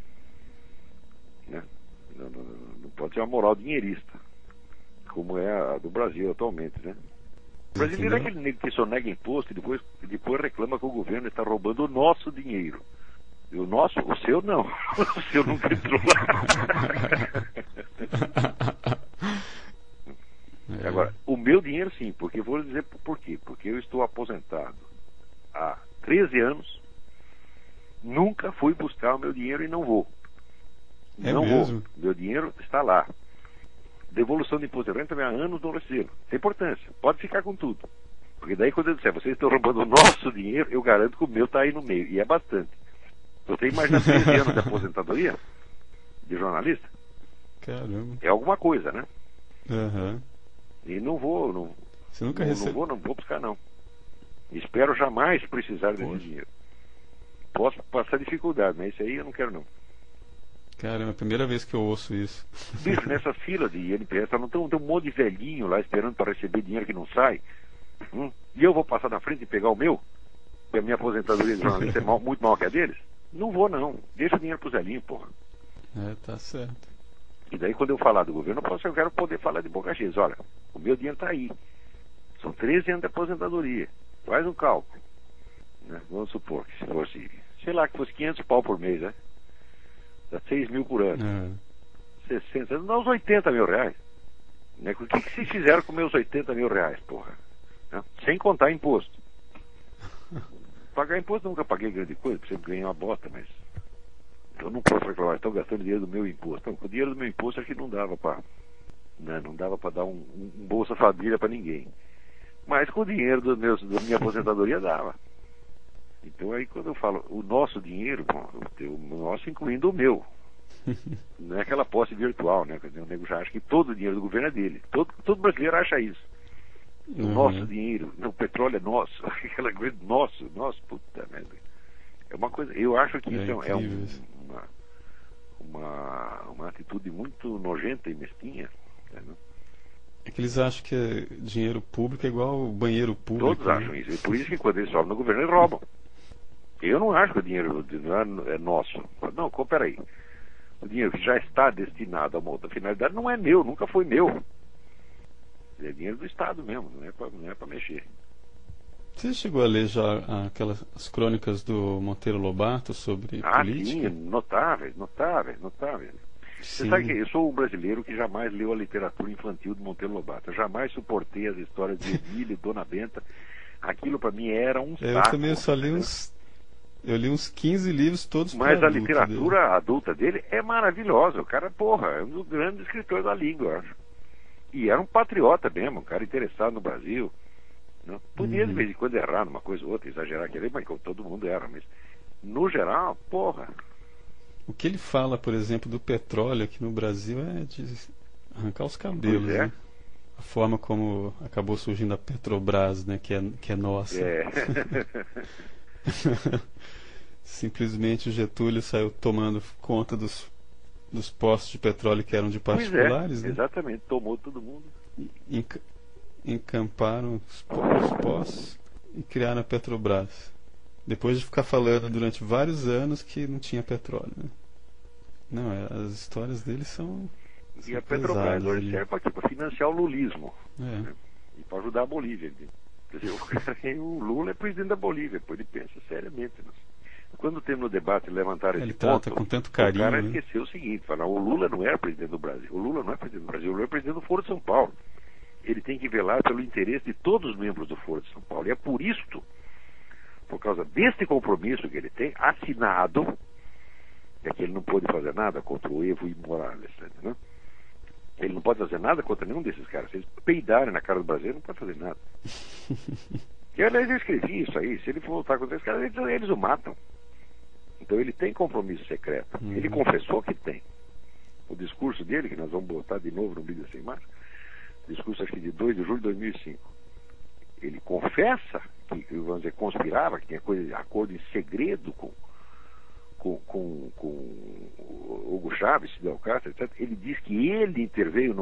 Né? Não pode ser uma moral dinheirista, como é a do Brasil atualmente, né? O brasileiro é aquele negro que só nega imposto e depois reclama que o governo está roubando o nosso dinheiro. E o nosso? O seu não. O seu nunca entrou lá. Agora, o meu dinheiro sim, porque vou dizer por quê. Porque eu estou aposentado há 13 anos, nunca fui buscar o meu dinheiro e não vou. Não vou. Meu dinheiro está lá. Devolução de imposto de renda também há anos não recebo. Tem importância. Pode ficar com tudo. Porque daí quando eu disser, vocês estão roubando o nosso dinheiro, eu garanto que o meu está aí no meio. E é bastante. Você imagina 13 anos de aposentadoria de jornalista? Caramba. É alguma coisa, né? E não vou, você nunca não vou buscar não. Espero jamais precisar desse dinheiro. Posso passar dificuldade, mas isso aí eu não quero não. Cara, é a primeira vez que eu ouço isso. Bicho, nessa fila de INPS, não tem um monte de velhinho lá esperando para receber dinheiro que não sai. E eu vou passar na frente e pegar o meu? Porque a minha aposentadoria de jornalista é muito maior que a deles? Não vou não. Deixa o dinheiro pro Zelinho, porra. Tá certo. E daí quando eu falar do governo, eu quero poder falar de boca cheia. Olha, o meu dinheiro está aí. São 13 anos de aposentadoria. Faz um cálculo. Né? Vamos supor que se fosse, sei lá, que fosse 500 pau por mês, né? Dá 6 mil por ano. 60, dá uns 80 mil reais. Né? O que vocês fizeram com meus 80 mil reais, porra? Né? Sem contar imposto. Pagar imposto nunca paguei grande coisa, sempre ganhei uma bota, mas eu não posso reclamar, estou gastando dinheiro do meu imposto. Então, com o dinheiro do meu imposto acho que não dava para não dava para dar um Bolsa Família para ninguém. Mas com o dinheiro da minha aposentadoria dava. Então aí quando eu falo o nosso dinheiro, bom, o nosso incluindo o meu. Não é aquela posse virtual, né? O nego já acha que todo o dinheiro do governo é dele. Todo brasileiro acha isso. O nosso dinheiro, o petróleo é nosso, aquela coisa nosso, puta merda. É uma coisa, eu acho que isso é uma atitude muito nojenta e mesquinha. Né? É que eles acham que dinheiro público é igual banheiro público. Todos acham isso, e por isso que quando eles sobem no governo eles roubam. Eu não acho que o dinheiro é nosso. Não, peraí. O dinheiro que já está destinado a uma outra finalidade não é meu, nunca foi meu. É dinheiro do Estado mesmo, não é para mexer. Você chegou a ler já as crônicas do Monteiro Lobato sobre política? Sim, notáveis. Você sabe que eu sou um brasileiro que jamais leu a literatura infantil do Monteiro Lobato. Eu jamais suportei as histórias de Emília e Dona Benta. Aquilo para mim era um saco. Eu também só li eu li uns 15 livros todos para Mas a literatura adulta dele é maravilhosa. O cara, é um dos grandes escritores da língua, eu acho. E era um patriota mesmo, um cara interessado no Brasil. Não? Podia de vez em quando errar numa coisa ou outra, exagerar, mas todo mundo era, mas no geral, O que ele fala, por exemplo, do petróleo aqui no Brasil é de arrancar os cabelos, né? A forma como acabou surgindo a Petrobras, né? Que é nossa. Simplesmente o Getúlio saiu tomando conta dos postos de petróleo que eram de particulares, né? Exatamente, tomou todo mundo. Encamparam os postos e criaram a Petrobras. Depois de ficar falando durante vários anos que não tinha petróleo, né? Não, as histórias deles são e a Petrobras hoje serve para financiar o lulismo, né? E para ajudar a Bolívia. Quer dizer, o Lula é presidente da Bolívia, pô, ele pensa seriamente. Né? Quando temos no debate levantar esse ele ponto, trata com tanto carinho, o cara né? esqueceu o seguinte, fala, o Lula não era presidente do Brasil, o Lula não é presidente do Brasil, o Lula é presidente do Foro de São Paulo. Ele tem que velar pelo interesse de todos os membros do Foro de São Paulo. E é por isto, por causa deste compromisso que ele tem, assinado, é que ele não pode fazer nada contra o Evo Morales, né? Ele não pode fazer nada contra nenhum desses caras. Se eles peidarem na cara do Brasil, ele não pode fazer nada. E aliás, eu escrevi isso aí. Se ele for lutar contra esses caras, eles o matam. Então ele tem compromisso secreto. Ele confessou que tem. O discurso dele, que nós vamos botar de novo no Mídia Sem Máscara, discurso acho que de 2 de julho de 2005. Ele confessa que, vamos dizer, conspirava, que tinha coisa de acordo em segredo com Hugo Chávez, Fidel Castro, etc. Ele diz que ele interveio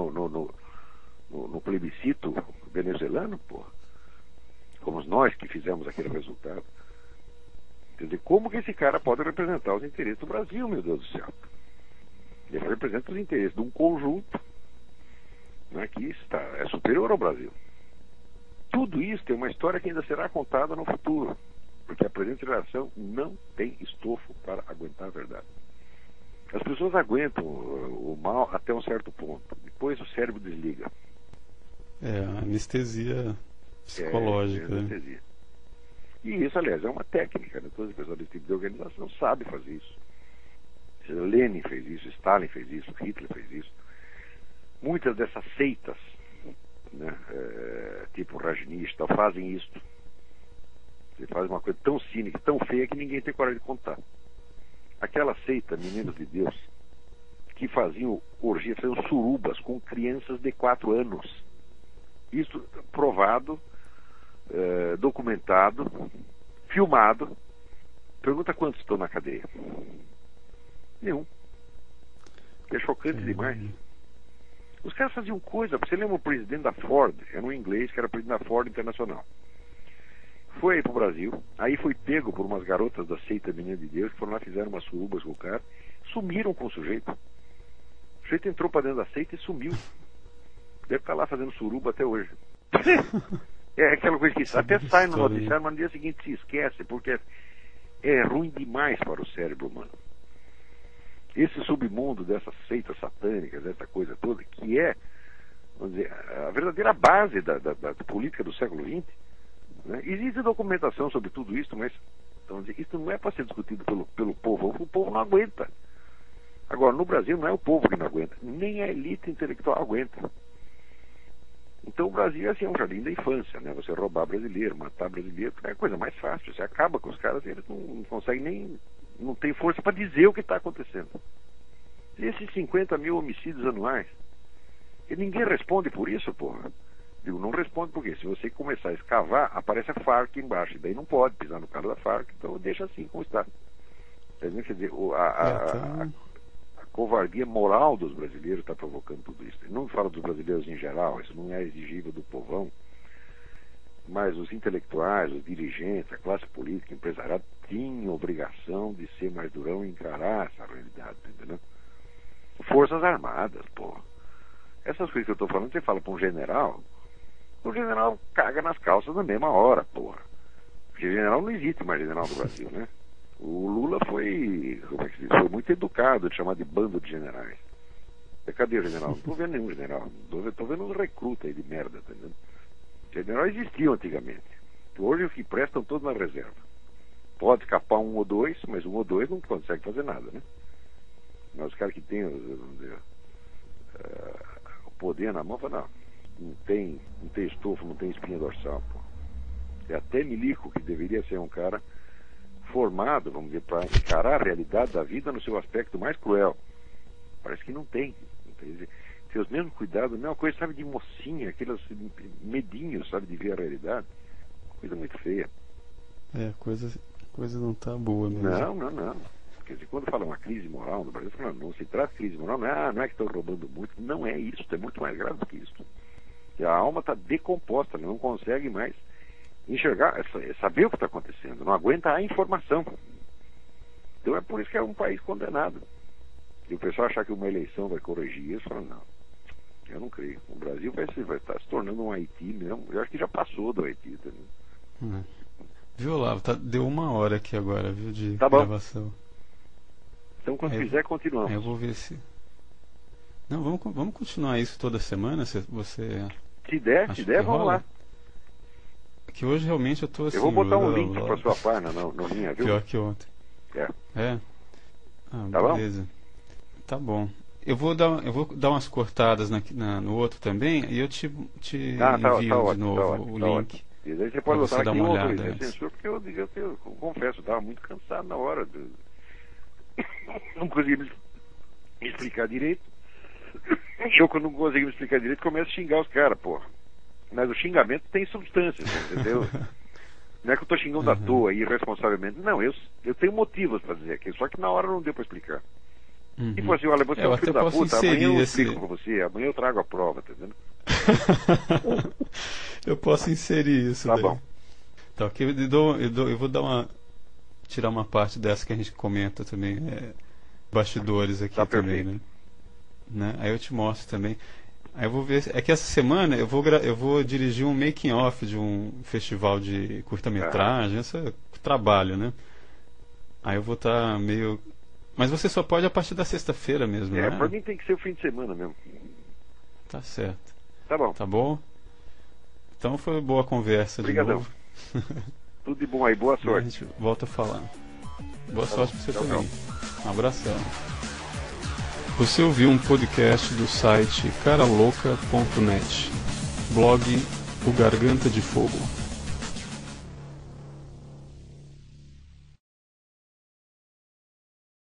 no plebiscito venezuelano, porra. Fomos nós que fizemos aquele resultado. Quer dizer, como que esse cara pode representar os interesses do Brasil, meu Deus do céu? Ele representa os interesses de um conjunto, né, que é superior ao Brasil. Tudo isso tem uma história que ainda será contada no futuro, porque a presente geração não tem estofo para aguentar a verdade. As pessoas aguentam o mal até um certo ponto, depois o cérebro desliga. É, anestesia psicológica. Anestesia. Né? E isso, aliás, é uma técnica, né? Todas as pessoas desse tipo de organização sabem fazer isso. Lenin fez isso, Stalin fez isso, Hitler fez isso. Muitas dessas seitas, né, tipo Rajneesh, fazem isso. Você faz uma coisa tão cínica, tão feia que ninguém tem coragem de contar. Aquela seita, Meninos de Deus, que faziam orgias, faziam surubas com crianças de 4 anos. Isso provado, documentado, filmado. Pergunta quantos estão na cadeia. Nenhum. É chocante demais. Os caras faziam coisa. Você lembra o presidente da Ford? Era um inglês que era presidente da Ford Internacional. Foi aí pro Brasil. Aí foi pego por umas garotas da seita Menina de Deus, que foram lá, fizeram umas surubas com o cara. Sumiram com o sujeito. O sujeito entrou pra dentro da seita e sumiu. Deve estar lá fazendo suruba até hoje. É aquela coisa que até sai no noticiário, mas no dia seguinte se esquece, porque é ruim demais para o cérebro humano. Esse submundo dessas seitas satânicas, dessa coisa toda, que é, vamos dizer, a verdadeira base da política do século XX, né? Existe documentação sobre tudo isso, mas, vamos dizer, isso não é para ser discutido pelo povo. O povo não aguenta. Agora, no Brasil não é o povo que não aguenta, nem a elite intelectual aguenta. Então o Brasil é assim, um jardim da infância, né? Você roubar brasileiro, matar brasileiro, é a coisa mais fácil. Você acaba com os caras e eles não conseguem nem... não tem força para dizer o que está acontecendo. E esses 50 mil homicídios anuais, e ninguém responde por isso, porra. Digo, não responde porque se você começar a escavar, aparece a Farc embaixo, e daí não pode pisar no cara da Farc, então deixa assim como está. Quer dizer, a covardia moral dos brasileiros está provocando tudo isso. Eu não falo dos brasileiros em geral, isso não é exigível do povão, mas os intelectuais, os dirigentes, a classe política, empresarial, tinham obrigação de ser mais durão e encarar essa realidade, entendeu? Forças Armadas, pô. Essas coisas que eu estou falando, você fala para um general, o general caga nas calças na mesma hora, porra. Porque general não existe mais general no Brasil, né? O Lula foi, como é que se diz, foi muito educado de chamar de bando de generais. Cadê o general? Não estou vendo nenhum general. Estou vendo uns recrutas aí de merda, tá entendendo? Generais existiam antigamente. Hoje os que prestam todos na reserva. Pode escapar um ou dois, mas um ou dois não consegue fazer nada, né? Mas os caras que têm, vamos dizer, o poder na mão, falam, não tem estofo, não tem espinha dorsal, pô. É até Milico, que deveria ser um cara formado, vamos dizer, para encarar a realidade da vida no seu aspecto mais cruel. Parece que não tem. Tem os mesmos cuidados, a mesma coisa, sabe, de mocinha, aqueles medinhos, sabe, de ver a realidade. Coisa muito feia. É, coisa não tá boa mesmo. Não. Quer dizer, quando fala uma crise moral no Brasil, não se trata de crise moral, não é que estão roubando muito, não é isso, é muito mais grave do que isso. E a alma está decomposta, não consegue mais enxergar, saber o que está acontecendo, não aguenta a informação. Então é por isso que é um país condenado. E o pessoal achar que uma eleição vai corrigir isso, fala, não, eu não creio. O Brasil vai estar se tornando um Haiti mesmo, eu acho que já passou do Haiti também. Viu, Olavo, deu 1 hora aqui agora, viu, de tá gravação. Bom. Então quando quiser, continuamos. Eu vou ver se... Não, vamos continuar isso toda semana, se você... Se der, vamos lá. Que hoje realmente eu tô assim... Eu vou botar um link para sua página, não minha, viu? Pior que ontem. É? Tá beleza. Bom? Tá bom. Eu vou dar umas cortadas no outro também e eu te envio de novo o link. E daí você pode botar aqui uma olhada censura, porque eu confesso, eu estava muito cansado na hora. Não conseguia me explicar direito. E eu, quando não consigo me explicar direito, começo a xingar os caras, porra. Mas o xingamento tem substância, entendeu? Não é que eu estou xingando à toa, irresponsavelmente. Não, eu tenho motivos para dizer aquilo, só que na hora não deu para explicar. E falou assim, olha, você é um filho da puta, amanhã eu explico para você, amanhã eu trago a prova, tá entendendo? Eu posso inserir isso. Tá daí. bom. Tá, ok, eu vou tirar uma parte dessa que a gente comenta também, bastidores aqui Tá também, perfeito. né? Aí eu te mostro também. Aí eu vou ver. É que essa semana eu vou dirigir um making off de um festival de curta-metragem, esse trabalho, né? Aí eu vou estar meio. Mas você só pode a partir da sexta-feira mesmo, né? Pra mim tem que ser o fim de semana mesmo. Tá certo. Tá bom. Tá bom? Então foi boa conversa de Obrigadão. novo. Tudo de bom aí, boa A sorte. gente volta a falar. Boa Tá sorte bom. pra você Tchau, também. Um abração. Você ouviu um podcast do site caralouca.net, blog O Garganta de Fogo.